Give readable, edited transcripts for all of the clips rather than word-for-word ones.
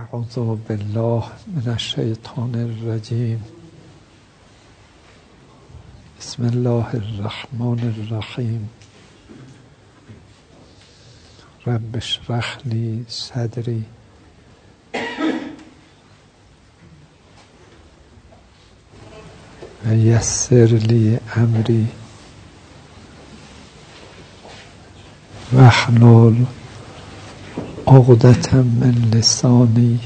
اعوذ بالله من الشیطان الرجیم. بسم الله الرحمن الرحیم. رب اشرح لی صدری و یسر لی امری واحلل عقدة من لسانی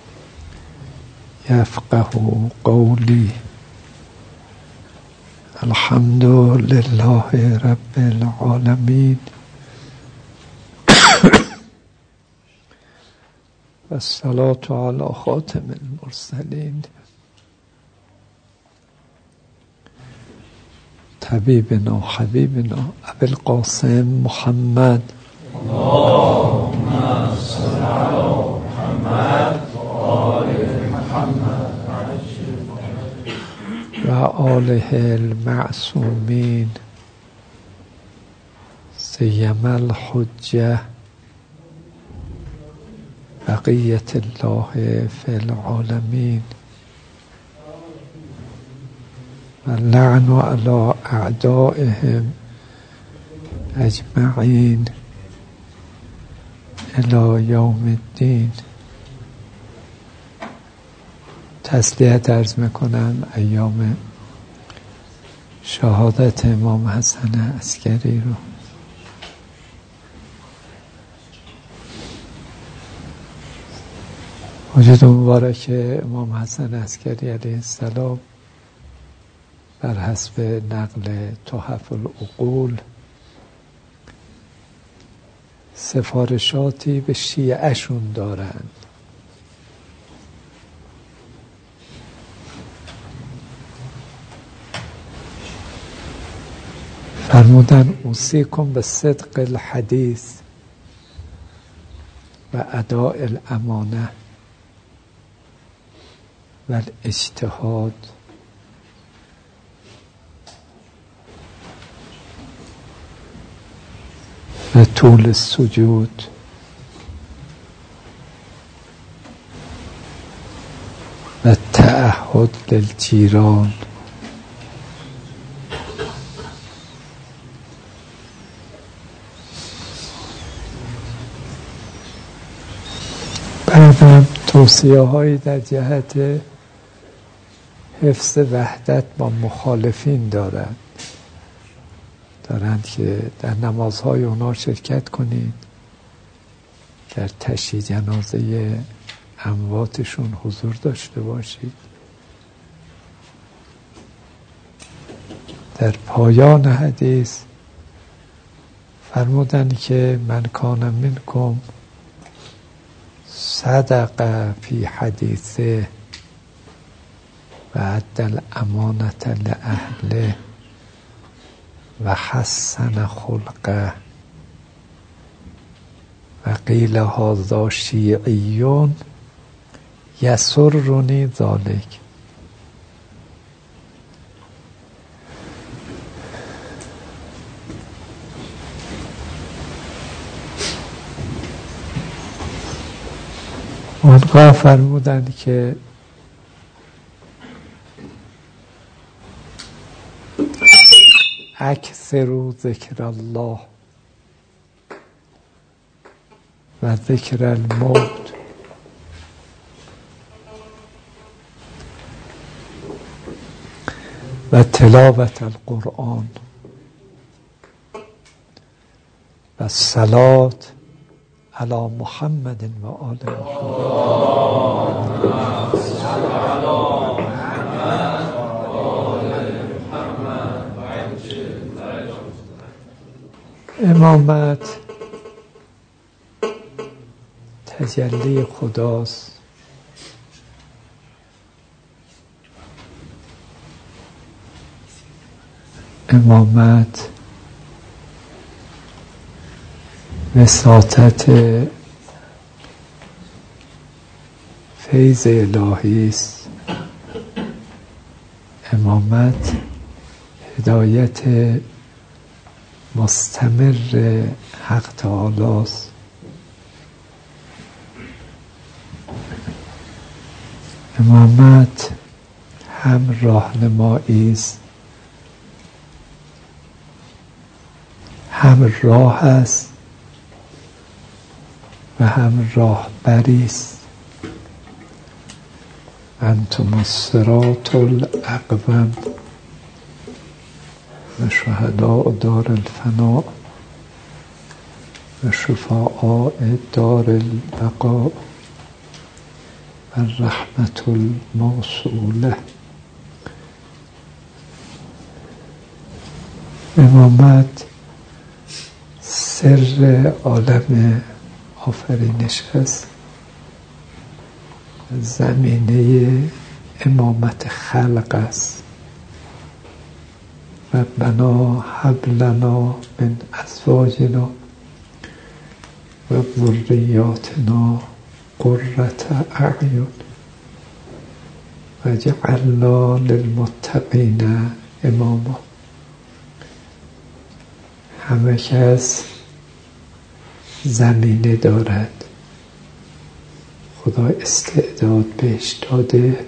یفقه قولی. الحمد لله رب العالمین و الصلاة علی خاتم المرسلین طبیبنا حبیبنا ابی القاسم محمد اللهم صل علی محمد و آل محمد و آله المعصومین سیما الحجة بقیة الله فی العالمین و اللعن علی اعدائهم اجمعین الی یوم الدین. تسلیت عرض میکنم ایام شهادت امام حسن عسکری رو. وجود مبارک امام حسن عسکری علیه السلام بر حسب نقل تحف العقول سفارشاتی به شیعه‌شون دارند. فرمودن اوصیکم به صدق الحدیث و اداء الامانه و الاجتهاد و طول السجود و تعهد للجیران. بعدم توصیه هایی در جهت حفظ وحدت با مخالفین دارند که در نمازهای اونا شرکت کنید، در تشییع جنازه امواتشون حضور داشته باشید. در پایان حدیث فرمودند که من کان منکم صدق فی حدیثه و ادى الامانة لأهله و حسن خلقه و قیل هذا شیعی یسرنی ذلک. اونگاه فرمودند که اکثروا ذکر الله و ذکر الموت و تلاوت القرآن و الصلاة علی محمد و آل امامت تجلی خداست. امامت وساطت فیض الهی است. امامت هدایت مستمر حق تعالی است. امامت هم راهنمایی است، هم راه است و هم راهبری است. انتم الصراط الاقوم و شهداء دار الفنا و شفعاء دار البقاء و الرحمة الموصوله. امامت سر عالم آفرینش است، زمینه امامت خلق است. ربنا هب لنا من ازواجنا و ذریاتنا قرة اعین واجعلنا للمتقین اماما. همه کس زمینه دارد، خدا استعداد بهش داده،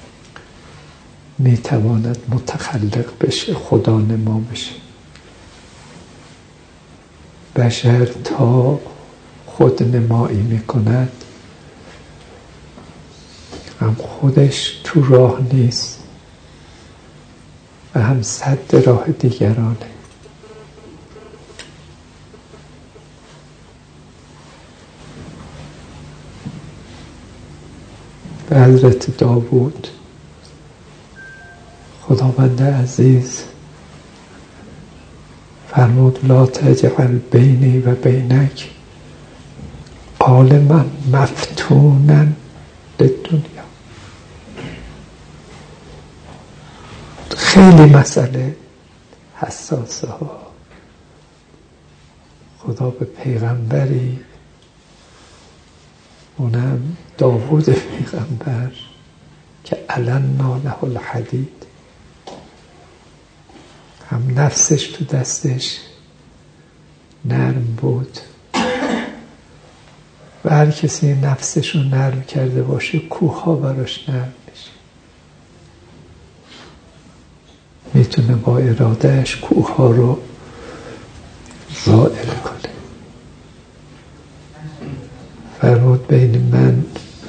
میتواند متخلق بشه، خدا نما بشه. بشر تا خود نمایی میکند هم خودش تو راه نیست و هم سد راه دیگرانه. به حضرت داوود خداوند عزیز فرمود لا تجعل بینی و بینک عالما مفتونا للدنیا. خیلی مسئله حساسه ها. خدا به پیغمبری، اونم داوود پیغمبر که علنا له الحدید، هم نفسش تو دستش نرم بود و هر کسی نفسش رو نرم کرده باشه کوه ها براش نرم میشه. میتونه با ارادهش کوه ها رو زائل کنه. فرمود بین من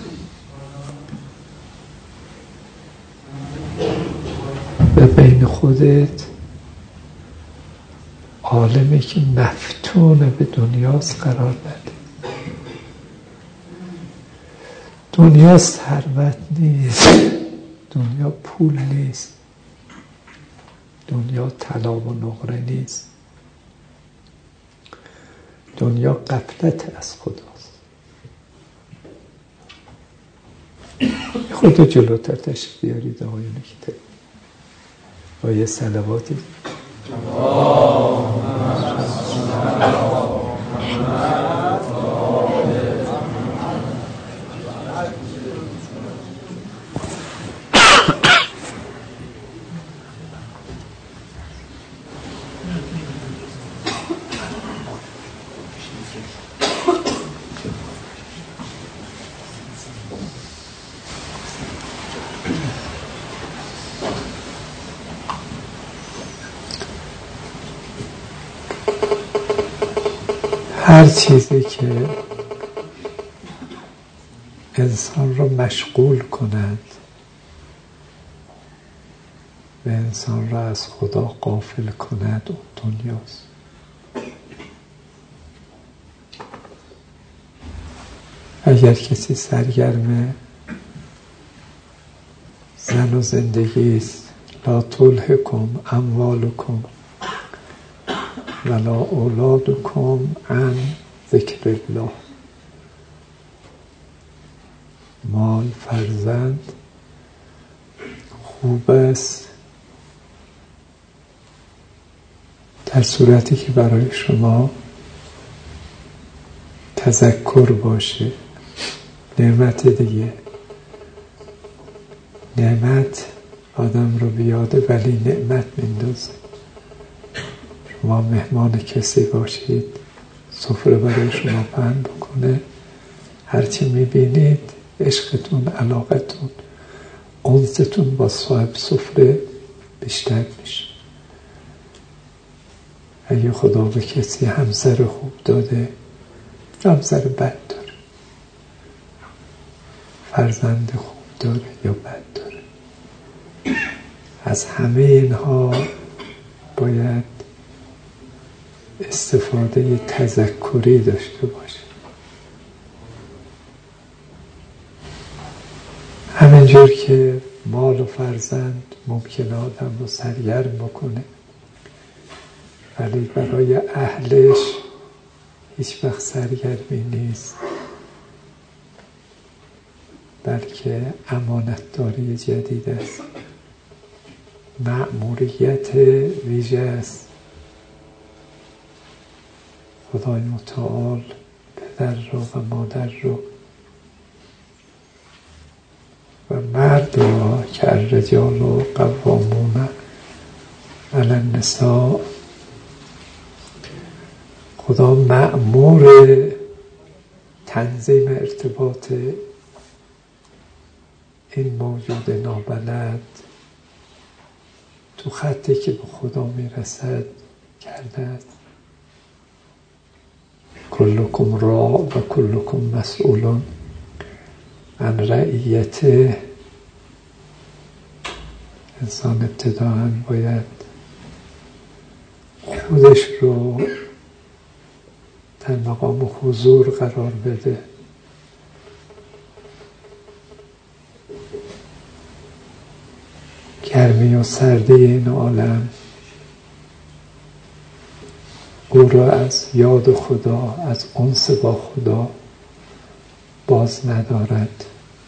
و بین خودت عالمی که مفتون به دنیاست قرار بده. دنیا ثروت نیست، دنیا پول نیست، دنیا طلا و نقره نیست، دنیا غفلت از خداست. خود جلوتر تشریف بیارید آقایون که با یه صلواتی. هر چیزی که انسان را مشغول کند و انسان را از خدا غافل کند اون دنیاست. اگر کسی سرگرم زن و زندگی است، لا تلهکم اموالکم ولا اولادکم عن ذکر الله. مال، فرزند خوب است در صورتی که برای شما تذکر باشه. نعمت دیگه، نعمت آدم رو بیاده ولی نعمت میندازه. شما مهمان کسی باشید، سفره برای شما پهن بکنه، هرچی میبینید عشقتون، علاقتون انستون با صاحب سفره بیشتر میشه. اگه خدا به کسی همسر خوب داده، همسر بد داره، فرزند خوب داره یا بد داره، از همه اینها باید استفاده تذکری داشته باشه. همینجور که مال و فرزند ممکنه آدم رو سرگرم بکنه، ولی برای اهلش هیچ وقت سرگرمی نیست، بلکه امانتداری جدید است، مأموریت ویژه است. خدای متعال پدر رو و مادر رو و مرد را که الرجال قوامون علی النساء، خدا مأمور تنظیم ارتباط این موجود نابلد تو خطی که به خدا میرسد کرده است. کلکم راع و کلکم مسئول عن رعیته. انسان ابتداءً باید خودش رو در مقام حضور قرار بده، گرمی و سردی این عالم او را از یاد خدا، از انس با خدا باز ندارد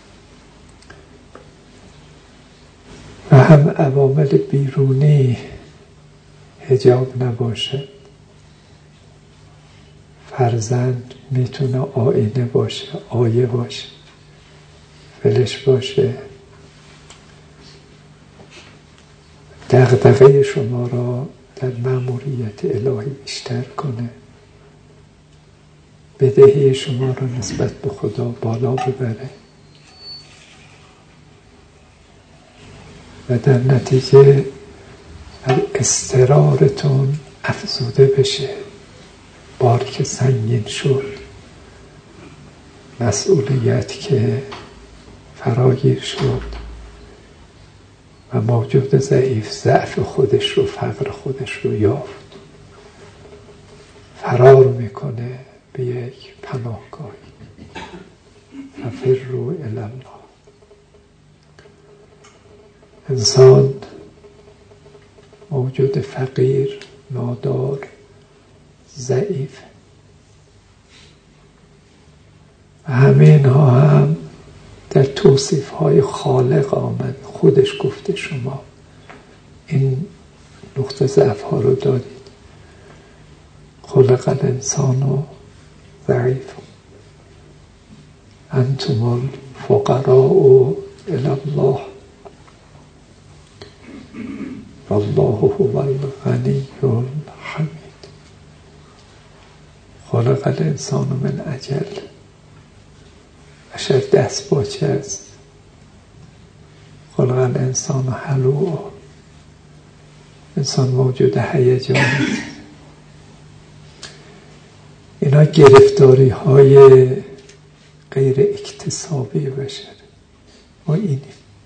و هم عوامل بیرونی حجاب نباشد. فرزند میتونه آینه باشه، آیه باشه، فلش باشه، دغدغه شما را در مأموریت الهی بیشتر کنه، بدهی شما را نسبت به خدا بالا ببره و در نتیجه بر اضطرارتون افزوده بشه. بار که سنگین شد، مسئولیت که فراگیر شد و موجود ضعیف ضعف خودش رو، فقر خودش رو یافت، فرار میکنه به یک پناهگاهی. ففروا الی الله. انسان موجود فقیر، نادار، ضعیف و همه اینها هم در توصیف های خالق آمد. خودش گفته شما این نقطه ضعف ها رو دارید. خلق الانسان ضعیف انتم الفقراء الی الله والله هو الغنی الحمید. خلق الانسان من عجل. بشر دست باچه است. خلق الانسان هلوع. انسان موجود هیجانی است. اینا گرفتاری های غیر اکتسابی بشر. ما اینیم.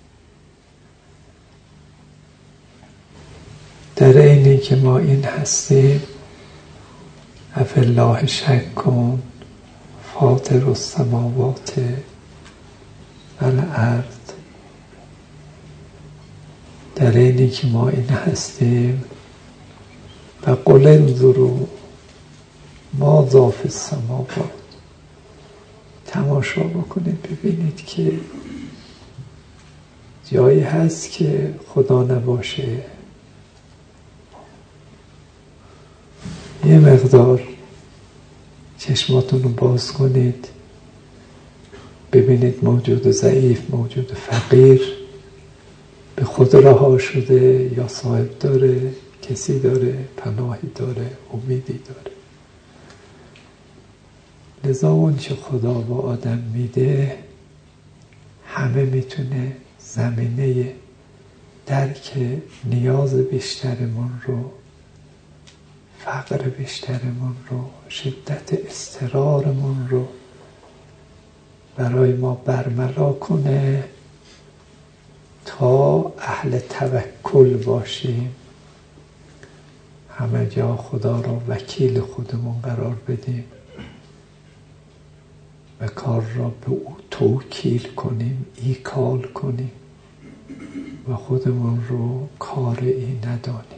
در اینی که ما این هستیم، افی الله شک کن فاطر السماوات و الارض. در اینی که ما این هستیم و قل انظروا ماذا فی السماوات. تماشا بکنید ببینید که جایی هست که خدا نباشه. یه مقدار چشماتون رو باز کنید ببینید موجود ضعیف، موجود فقیر به خود رها شده یا صاحب داره، کسی داره، پناهی داره، امیدی داره. لذا اون چه خدا با آدم میده همه میتونه زمینه درک نیاز بیشترمون رو، فقر بیشترمون رو، شدت اضطرارمون رو برای ما برملا کنه تا اهل توکل باشیم، همه جا خدا را وکیل خودمون قرار بدیم و کار را به او توکیل کنیم، ایکال کنیم و خودمون رو کاری ندانیم.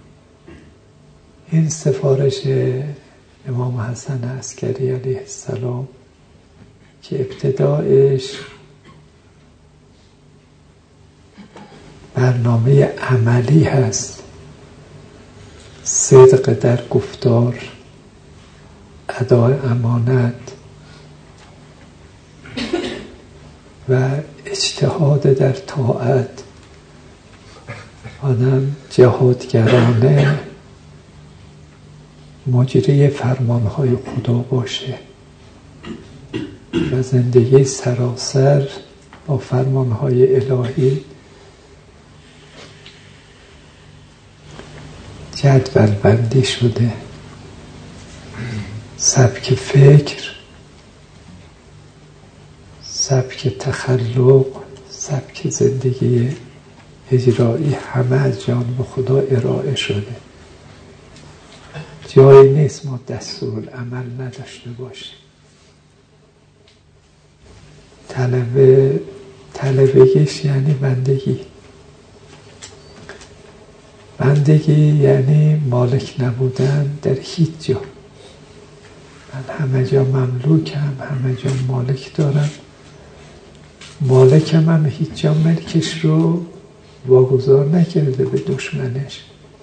این سفارش امام حسن عسکری علیه السلام که ابتدایش برنامه عملی هست، صدق در گفتار، ادای امانت و اجتهاد در طاعت، آدم جهادگرانه مجری فرمانهای خدا باشه و زندگی سراسر با فرمانهای الهی جدول بندی شده. سبک فکر، سبک تخلق، سبک زندگی اجرایی همه از جانب خدا ارائه شده. جایی نیست ما دستورالعمل نداشته باشیم. طلبگیش یعنی بندگی. بندگی یعنی مالک نبودن در هیچ جا. من همه جا مملوکم، همه جا مالک دارم، مالکم هم هیچ جا ملکش رو واگذار نکرده به دشمنش.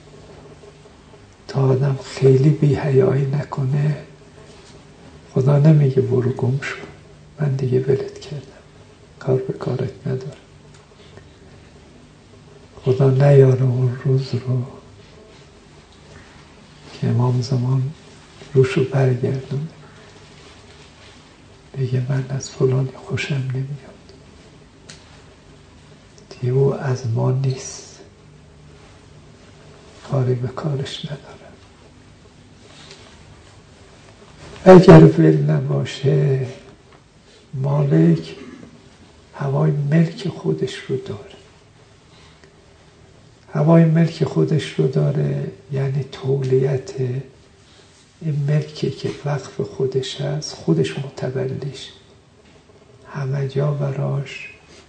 تا آدم خیلی بی‌حیایی نکنه خدا نمیگه برو گم شو، من دیگه ولت کردم، کار به کارت ندارم. خدا نیاره اون روز رو که امام زمان روشو برگردونه بگه من از فلانی خوشم نمیاد، دیگه او از ما نیست، کاری به کارش نداره. اگر ول نباشه مالک هوای ملک خودش رو داره. هوای ملک خودش رو داره یعنی تولیت این ملکی که وقف خودش هست، خودش متولیش، همه جا براش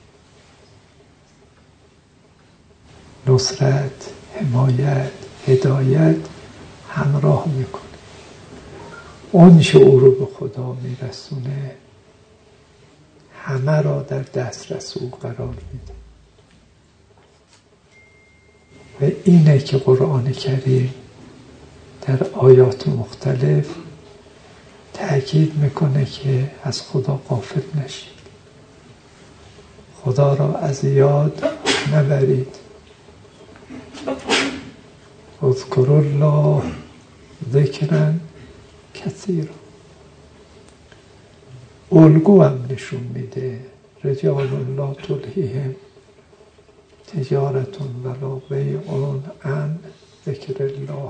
نصرت، حمایت، هدایت همراه میکنه. اون شعور رو به خدا میرسونه، همه را در دسترس او قرار میده. و اینه که قرآن کریم در آیات مختلف تأکید میکنه که از خدا غافل نشید، خدا را از یاد نبرید. اذکروا الله ذکرا کثیرا. الگو هم نشون میده رجال لا تلهیهم تجارت ولا بیع عن ذکر الله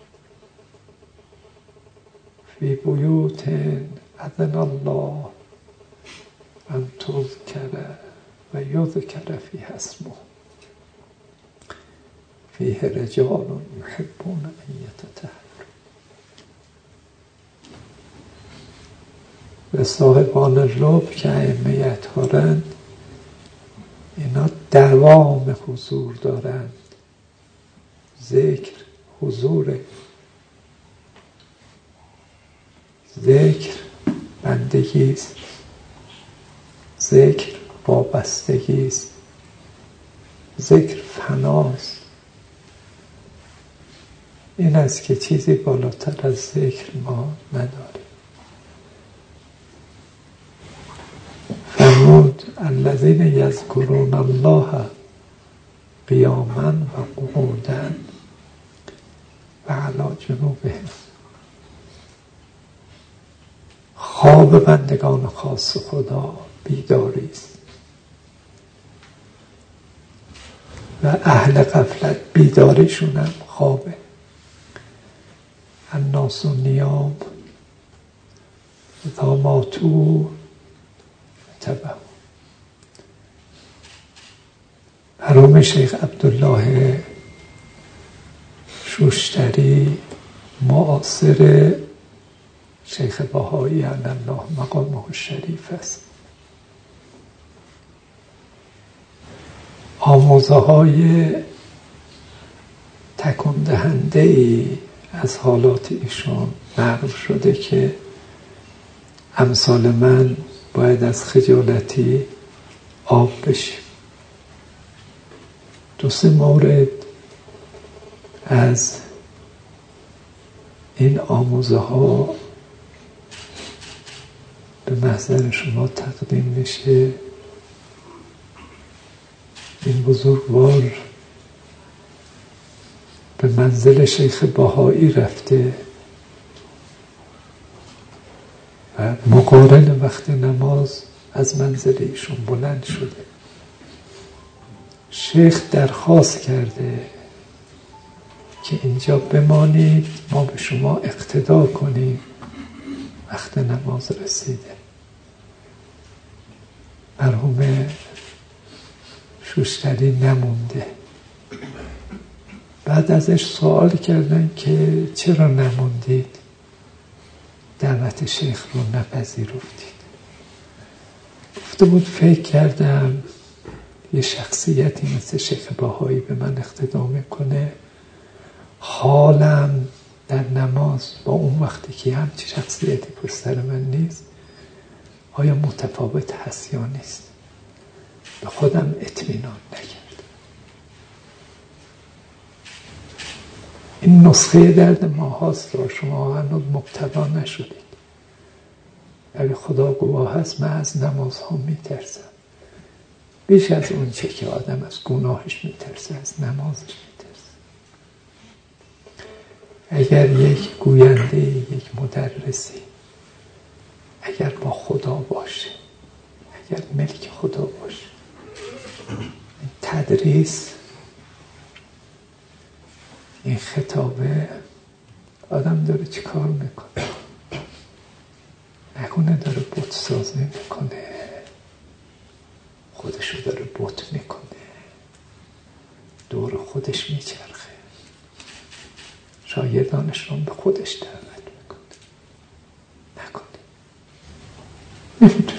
فی بیوت اذن الله ان تذکر و یذکر فیها اسمه فیه رجال یحبون ان یتطهروا. و صاحبان لب که ائمه اطهارند اینا دوام حضور دارند. ذکر حضوره، ذکر بندگیست، ذکر وابستگیست، ذکر فناست. این است که چیزی بالاتر از ذکر ما نداریم. فرمود الذین یذکرون الله قیاما و قعودا و علی جنوبهم. خواب بندگان خاص خدا بیداری است. و اهل غفلت بیداریشون هم خوابه. الناس نیام اذا ماتوا تبعوا. مرحوم شیخ عبدالله شوشتری معاصر شیخ بهایی علی الله مقامه الشریف است. آموزه های تکان دهنده ای از حالات ایشان نقل شده که امثال من باید از خجالتی آب بشیم. 2-3 مورد از این آموزه ها به محضر شما تقدیم میشه. این بزرگوار به منزل شیخ بهایی رفته و مقارن وقت نماز از منزل ایشون بلند شده. شیخ درخواست کرده که اینجا بمانید، ما به شما اقتدا کنیم، وقت نماز رسیده. مرحوم شوشتری نمونده. بعد ازش سوال کردن که چرا نموندید، دعوت شیخ رو نپذیرفتید. گفته بود فکر کردم یه شخصیتی مثل شیخ بهایی به من اقتدا میکنه، حالم در نماز با اون وقتی که همچی شخصیتی پشت سر من نیست آیا متفاوت هست یا نیست. به خودم اطمینان نکردم. این نسخه درد ما هاست و شما هنوز مبتلا نشدید. ولی خدا گواه هست من از نمازها میترسم بیش از اون چه که آدم از گناهش میترسه از نمازش میترسه. اگر یک گوینده، یک مدرسی اگر با خدا باشه، اگر ملک خدا باشه، این تدریس، این خطابه، آدم داره چی کار میکنه؟ نکنه داره بت سازی میکنه، خودشو داره بت میکنه، دور خودش میچرخه، شاگردانش رو به خودش دعوت میکنه. نکنه. نمیدونم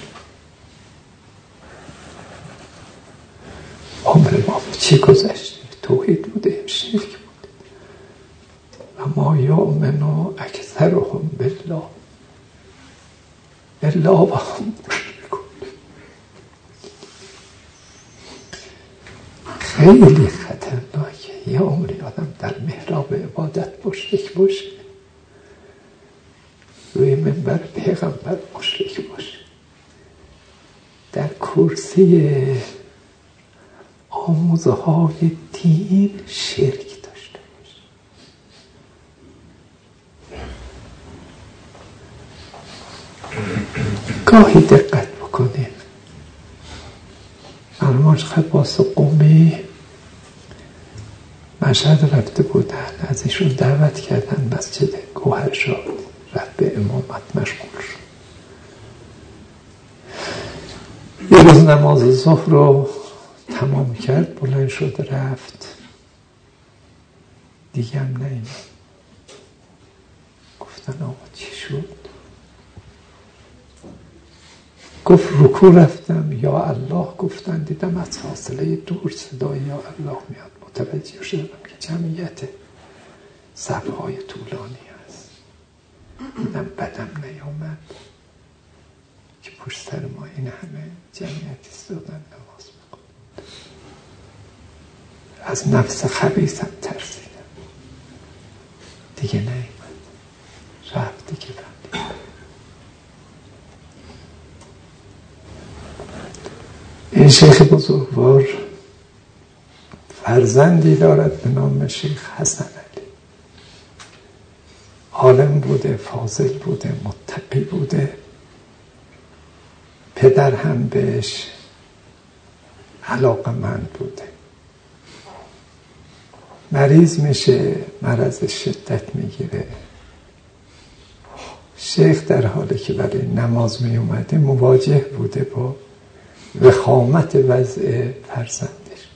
عمر ما به چی گذشته؟ توحید بوده، شرک بوده. اما یؤمن اکثرهم بالله الا وهم مشرکون. خیلی خطرناکه یه عمری آدم در محراب عبادت مشرک باشه، روی منبر پیغمبر مشرک باشه، در کرسی آموزه های دین شرک داشته باشه. گاهی دقت بکنیم. مرحوم خباس قمی مشهد رفته بودن، از ایشون دعوت کردن مسجد گوهرشاد، رفت به امامت مشغول شد. یه روز نماز ظهر رو تمام کرد، بلند شد رفت، دیگه هم نیامد. گفتن آقا چی شد؟ گفت رکوع رفتم یا الله گفتن، دیدم از فاصله دور صدای یا الله میاد، متوجه شدم که جمعیت صفهای طولانی هست. دیدم بدم نیامد که پشت سر ما این همه جمعیت ایستادن نماز می‌خوندن. از نفس خبیثم ترسیدم، دیگه نیامد، رفت دیگه. این شیخ بزرگوار فرزندی دارد به نام شیخ حسن علی. عالم بوده، فاضل بوده، متقی بوده. پدر هم بهش علاقه‌مند بوده. مریض میشه، مرض شدت میگیره. شیخ در حالی که برای نماز می اومده مواجه بوده با وخامت وضع فرزندش.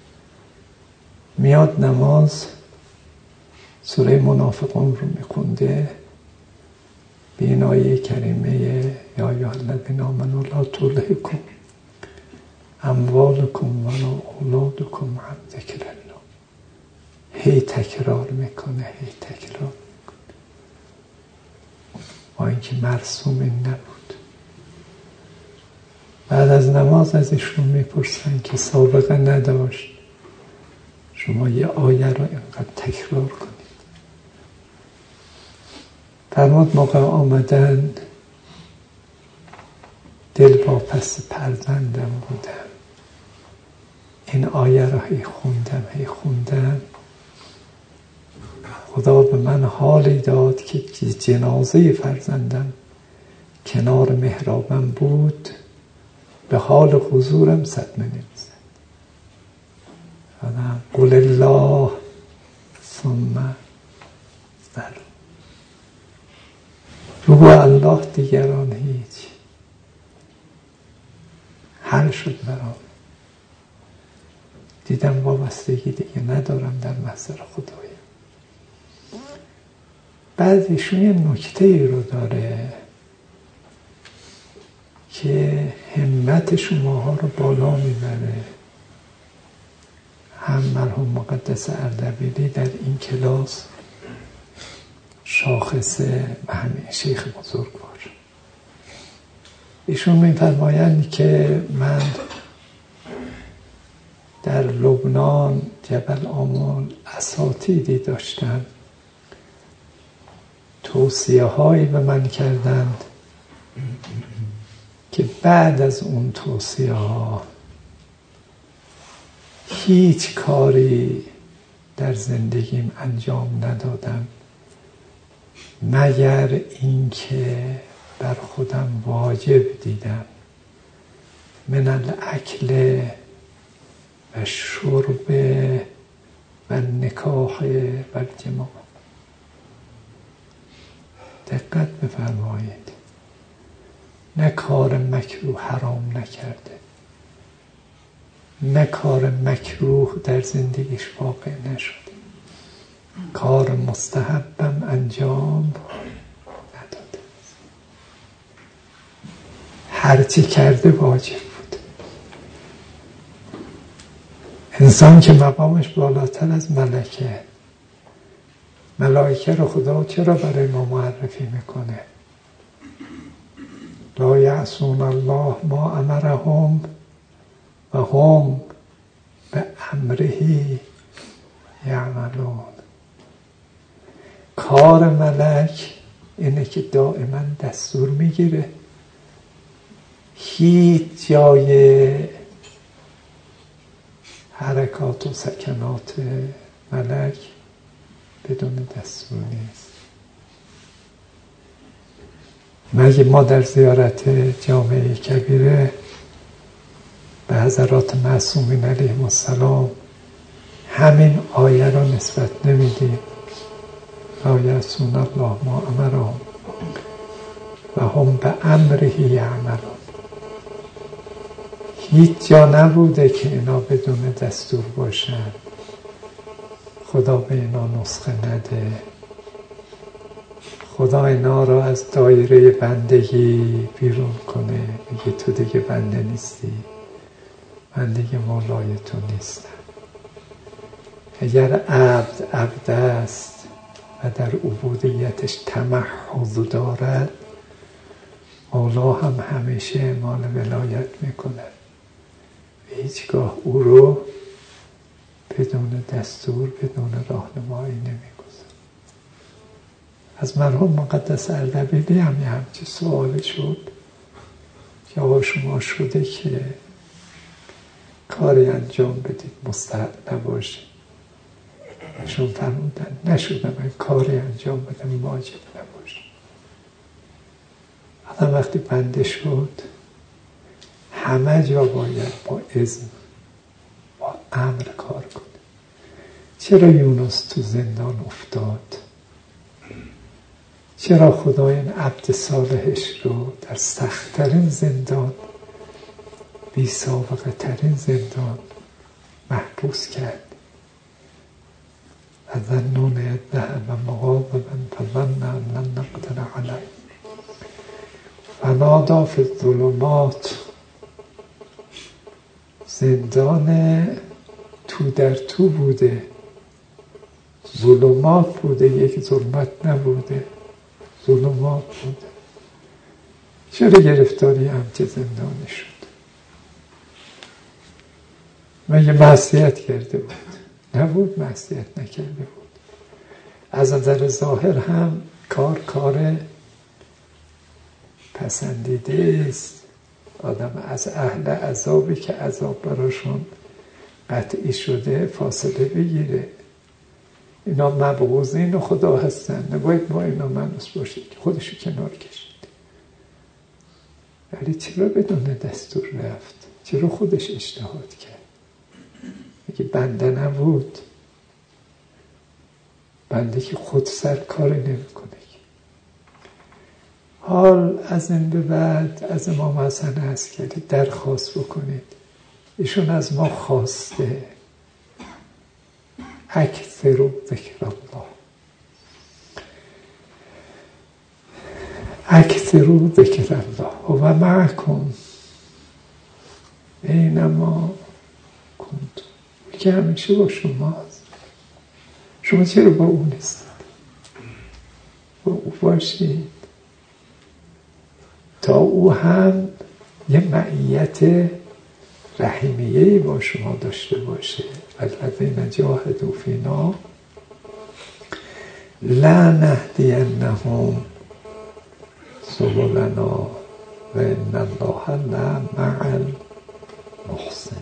میاد نماز، سوره منافقون رو میخونده، به این آیه کریمه یا ایها الذین آمنوا لا تلهکم اموالکم ولا اولادکم عن ذکر الله. هی تکرار میکنه. با اینکه مرسوم نبود. بعد از نماز ازشون میپرسن که سابقه نداشت، شما یه آیه رو اینقدر تکرار کنید. فرمود موقع آمدن دل با پس فرزندم بودم، این آیه رو هی خوندم. خدا به من حالی داد که جنازه فرزندم کنار محرابم بود، به حال حضورم صدمه نمی‌زد. قل الله ثم ذر. رو الله دیگران هیچ. حل شد برام. دیدم وابستگی دیگه ندارم در محضر خدایم. بعد ایشون یه نکته ای رو داره که همت شماها رو بالا میبره. هم مرحوم مقدس اردبیلی در این کلاس شاخصه و همین شیخ بزرگوار، ایشون میفرمایند که من در لبنان جبل آمل اساتیدی داشتم، توصیه هایی به من کردند که بعد از اون توصیه ها هیچ کاری در زندگیم انجام ندادم مگر اینکه بر خودم واجب دیدم من الاکل و شرب و نکاح و الجماع. دقت بفرمایید، نه کار مکروه حرام نکرده، نه کار مکروه در زندگیش واقع نشده، کار مستحبم انجام نداده، هرچی کرده واجب بود. انسان که مقامش بالاتر از ملکه، ملائکه رو خدا چرا برای ما معرفی میکنه؟ لا یعصون الله ما امرهم و هم به امره یعملون. کار ملک اینه که دائما دستور میگیره، هیچ جای حرکات و سکنات ملک بدون دستور نیست. مگه ما در زیارت جامعه کبیره به حضرات معصومین علیهم السلام همین آیه را نسبت نمیدیم؟ لا یعصون الله ما امرهم و هم به امره یعملون. هیچ جا نبوده که اینا بدون دستور باشن، خدا به اینا نسخه نده، خدا اینا را از دایره بندگی بیرون کنه، میگه تو دیگه بنده نیستی، من دیگه مولای تو نیستم. اگر عبد است و در عبودیتش تمحض دارد، مولا هم همیشه اعمال ولایت میکنه، هیچگاه او رو بدون دستور، بدون راهنمایی نمیگذاره. از مرحوم مقدس اردبیلی هم یه همچه سوال شد که آقا شما شده که کاری انجام بدید مستحب نباشه؟ چون فرمودن نشده من کاری انجام بدم واجب نباشه. آدم وقتی بنده شد همه جا باید با اذن، با امر کار کنه. چرا یونس تو زندان افتاد؟ چرا خدا این عبد صالحش رو در سخت‌ترین زندان، بی سابقه ترین زندان محبوس کرد؟ و ظنون ذهب مغاضبا فظن ان لن نقدر علیه فنادی فی الظلمات. زندان تو در تو بوده، ظلمات بوده، یک ظلمت نبوده، ظلمات بوده. چرا گرفتاری هم که زندانی شد؟ مگه معصیت کرده بود؟ نبود، معصیت نکرده بود. از نظر ظاهر هم کار پسندیده است. آدم از اهل عذابی که عذاب براشون قطعی شده فاصله بگیره. اینا مبغوضین خدا هستن، نباید ما اینا مانوس باشید که خودشو کنار کشید. ولی چرا بدون دستور رفت؟ چرا خودش اجتهاد کرد؟ میگه بنده نبود، بنده که خود سر کاری نمیکنه. حال از این به بعد از امام حسن عسکری درخواست بکنید. ایشون از ما خواسته اکثروا ذکر الله، اکثروا ذکر الله و معکم اینما کنتم. که همیشه با شماست. شما چرا با او نیستید؟ با او باشید تا او هم یه معیت رحیمیه‌ای با شما داشته باشه. والذین جاهدوا فینا لنهدینهم سبلنا و ان الله لمع المحسنین.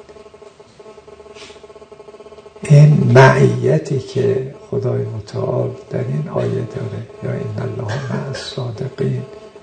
این معیتی که خدای متعال در این آیه داره، یا ان الله مع الصادقین،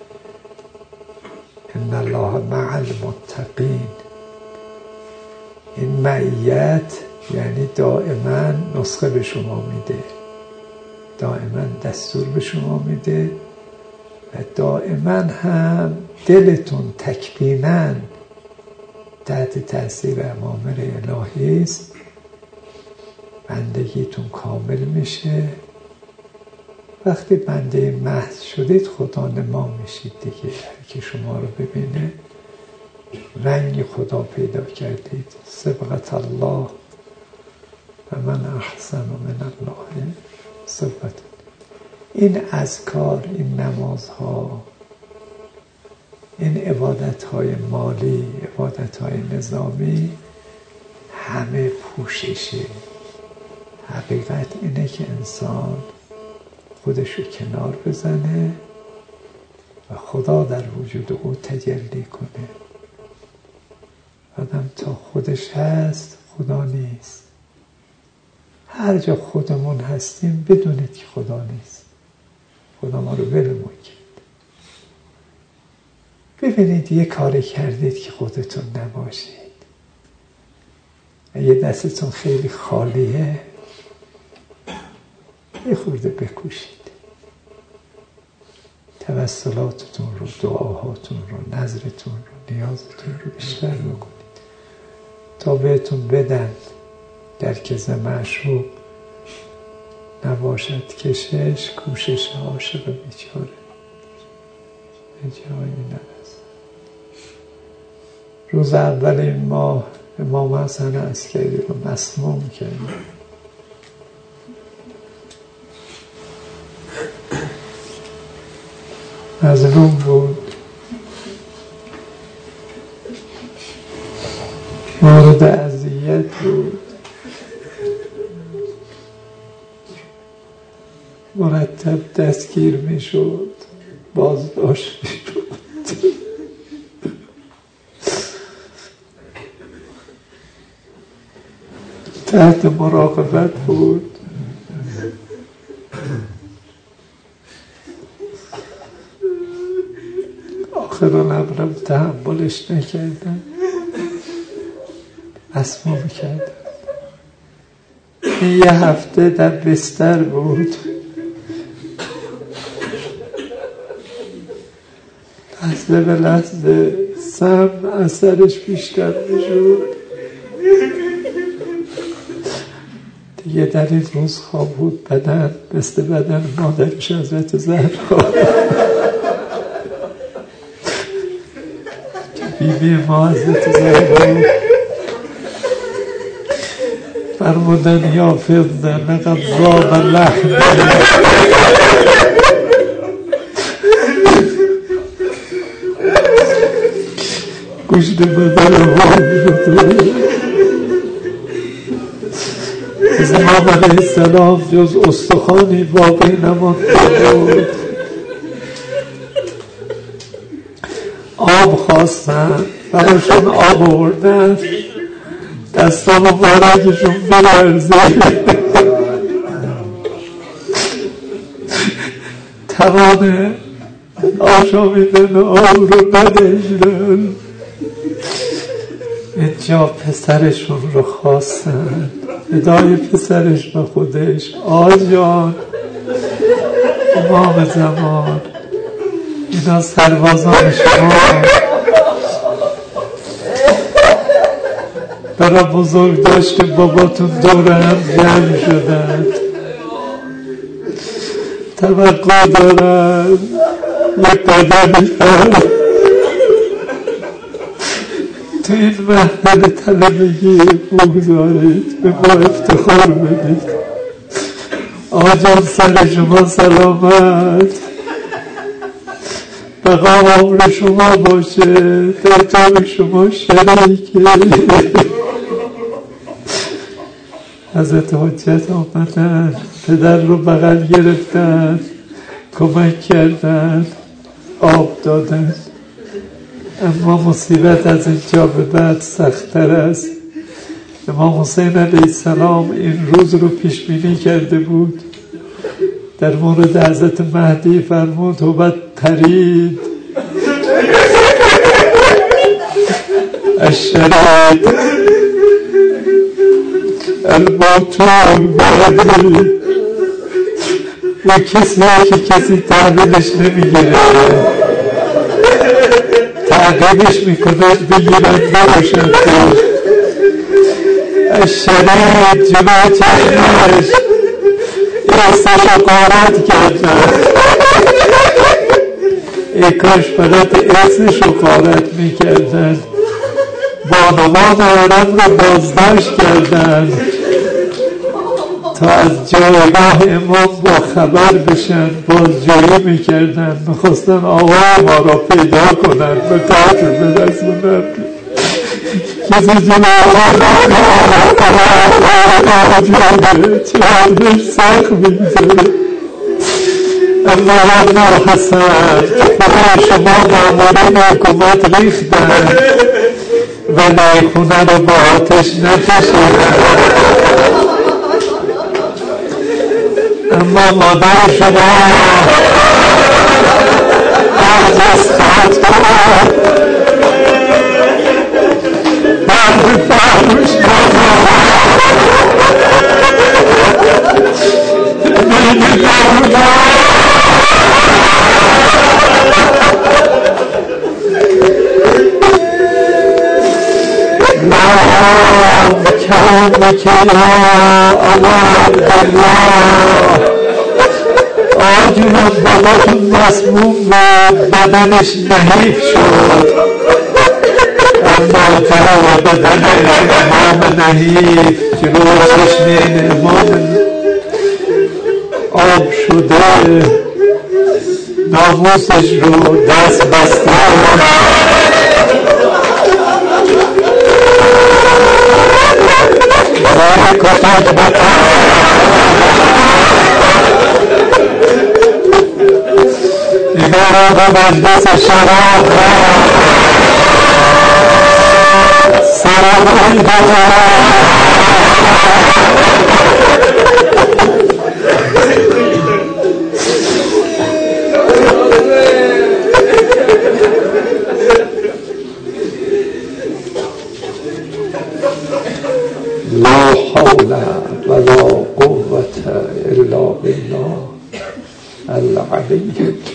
ان الله مع المتقین، این معیت یعنی دائما نسخه به شما میده، دائما دستور به شما میده و دائما هم دلتون تکویناً تحت تاثیر اوامر الهی است. بندگیتون کامل میشه. وقتی بنده محض شدید خدا نما میشید دیگه. هر که شما رو ببینه رنگ خدا پیدا کردید. صبغت الله و من احسن من الله صبغت. این اذکار، این نمازها، این عبادتهای مالی، عبادتهای نظامی، همه پوششه. حقیقت اینه که انسان خودشو کنار بزنه و خدا در وجود او تجلی کنه. آدم تا خودش هست خدا نیست. هر جا خودمون هستیم بدونید که خدا نیست. خدا ما رو ولمون کرد. ببینید یه کاری کردید که خودتون نباشید. یه دستتون خیلی خالیه، یه خورده بکوشید. توسلاتتون رو، دعاهاتون رو، نظرتون رو، نیازتون رو بیشتر بکنید تا بهتون بدن. در کز معشوق نباشد کشش، کوشش عاشق بیچاره به جایی نرسد. روز اول این ماه امام حسن عسکری رو مسموم کردیم. مظلوم بود، مورد اذیت بود، مرتب دستگیر می شد، بازداشت می شد. تحت مراقبت بود. آخران امرم تحملش نکردم، اسمام کردم. یه هفته در بستر بود. لحظه به لحظه سم اثرش بیشتر میشد. دیگه در این روز خواب بود بدن مثل بدن مادرش حضرت زهرا که بیبی ما حضرت زهرا فرمودن یا فضه لقد ذاب لحمه گوشت بدن ما از امام علیه السلام جز استخوانی باقی نمانده بود. آب خواستن براشون آب آوردن، دستا مبارکشون بلرزید، توان آشامیدن آب رو نداشتن. اینجا پسرشون رو خواستن، ندای پسرش به خودش آجان امام زمان اینا سربازان شما برای بزرگ داشت که باباتون دور هم جمع شدن، توقع دارن یک قدمی تو این محفل طلبگی بگذارید، به ما افتخار بدید. آجان سر شما سلامت، بقا عمر شما باشه، در تاب شما شریکی. حضرت حجت آمدن، پدر رو بغل گرفتن، کمک کردن، آب دادن. اما مصیبت از اینجا به بعد سخت‌تر است. امام حسین علیه السلام این روز رو پیش بینی کرده بود. در مورد حضرت مهدی فرمود هوبت پرید الشرید الموتون بعدی، و کسی که کسی تحویلش نمیگیره تعقیبش میکنه بگیرن نباشن توش. الشرید جلو چشمش ایستش رو قارت کردن، ای کاش فقط ایستش رو قارت میکردن. بانوان عرب رو بازداشت کردن تا از جایگاه امام با خبر بشن، بازجویی میکردن، میخواستن آقای ما را پیدا کنن، به تاج برسونن. کسی جلو چهاردش سخت میگذاره. اما آقا حسن برای شما مامورین حکومت ریختن ولی خونه رو با آتش نکشیدن. اما مادر شما عرض خواهد کرد برد فرموش کامک یا عمر الله. آجونم باباتون مسموم بود، بدنش نحیف شد، اما جلو بدن امام نحیف جلو چشم این امام آب شده، ناموسش رو دست بسته. کتاب بطن اینا را به مجلس شراب سرابی دارد. لا حول حول ولا قوة الا بالله العلی.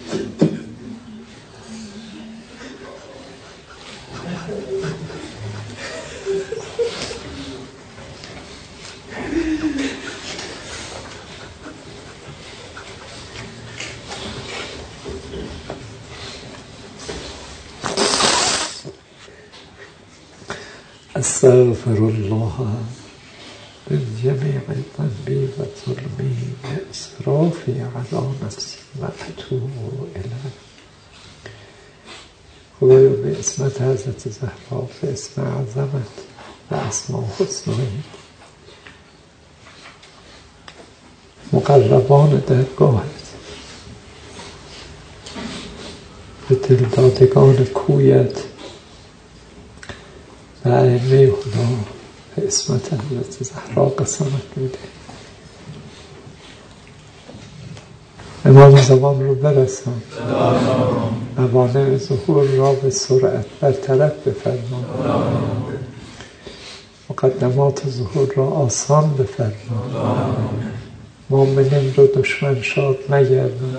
استغفر الله من جمیع ذنبی و ظلمی و اسرافی علی نفسی و اتوب الیه. خدایا به اسمت حضرت زهرا، به اسم عظمت و اسماء حسنایت، مقربان درگاهت، به دلدادگان کویت، به ائمه خدا، به اسمت حضرت زهرا قسمت میده. امام زمان رو برسان، موانع ظهور را به سرعت برطرف بفرما، مقدمات ظهور را آسان بفرما، مؤمنین رو دشمن شاد مگردان،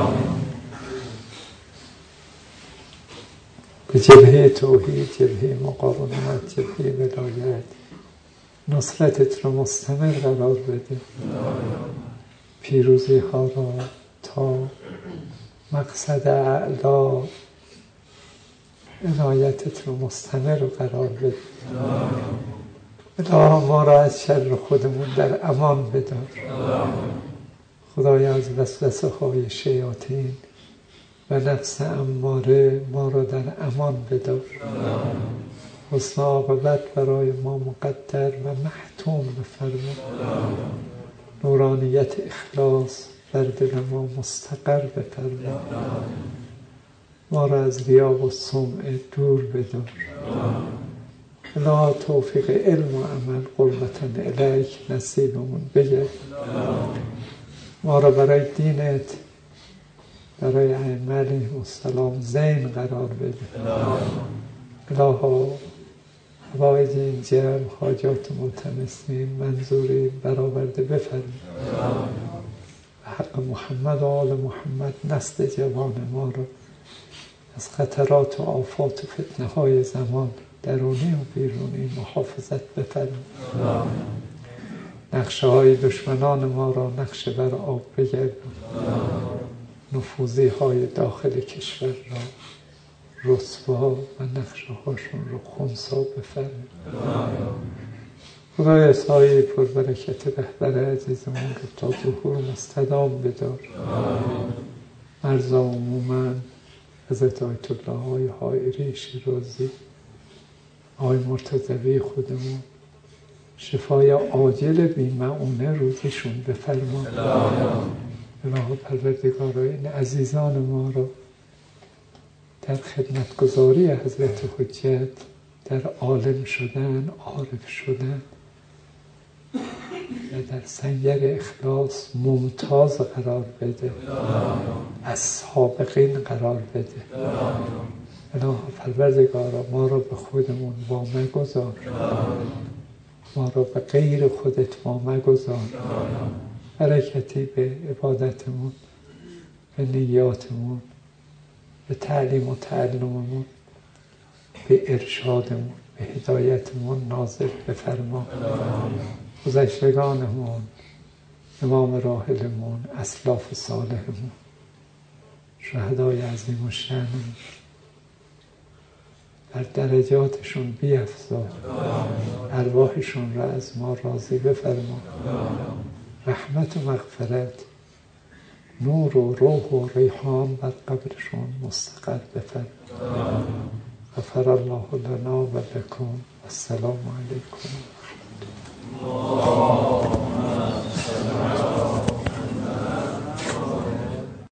به جبهه توحید، جبهه مقاومت، جبهه ولایت نصرتت رو مستمر قرار بده. پیروزی ها را تا مقصد اعلا عنایتت رو مستمر قرار بده. الهی ما را از شر خودمون در امان بدار. خدایا از وسوسه های شیاطین و نفس اماره ما را در امان بدار. حسن عاقبت برای ما مقدر و محتوم بفرما. نورانیت اخلاص بر دل ما مستقر بفرما. ما را از ریا و سمعه دور بدار. الهی توفیق علم و عمل قربتن الیک نصیبمون بگیر. ما را برای دینت، برای ائمه علیهم السلام زین قرار بده. الها حوایج این جمع، حاجات ملتمسین منظوری برآورده بفرما. به حق محمد و آل محمد نسل جوان ما را از خطرات و آفات و فتنه های زمان درونی و بیرونی محافظت بفرما. نقشه های دشمنان ما را نقشه بر آب بگردان. نفوذی های داخل کشور را رسوا و نقشه هاشون رو خنثی بفرما. خدای سایه پربرکت رهبر عزیزمون رو تا ظهور مستدام بدار. مرزا عموما حضرت آیت الله های حائری شیرازی، آقای مرتضوی خودمون، شفای عاجل بی‌معونه روزشون بفرما. الهی پروردگارا این عزیزان ما را در خدمتگزاری حضرت حجت، در عالم شدن، عارف شدن و در سنگر اخلاص ممتاز قرار بده، از سابقین قرار بده. الهی پروردگارا ما را به خودمون وا مگذار، ما را به غیر خودت وا مگذار. برکتی به عبادتمون، به نیاتمون، به تعلیم و تعلممون، به ارشادمون، به هدایتمون نازل بفرما. گذشتگانمون، امام راحلمون، اسلاف صالحمون، شهدای عظیم الشأنمون، در درجاتشون بیفزا. ارواحشون را از ما راضی بفرما. رحمت و مغفرت، نور و روح و ریحان بر قبرشون مستقر بفرما. غفر الله لنا و لکم. السلام علیکم.